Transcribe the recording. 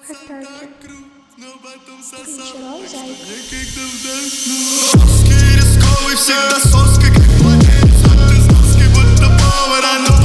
Это Гончаров, Зайка. Рисковый, всегда соской, как младенец. Ты соски, будто повар,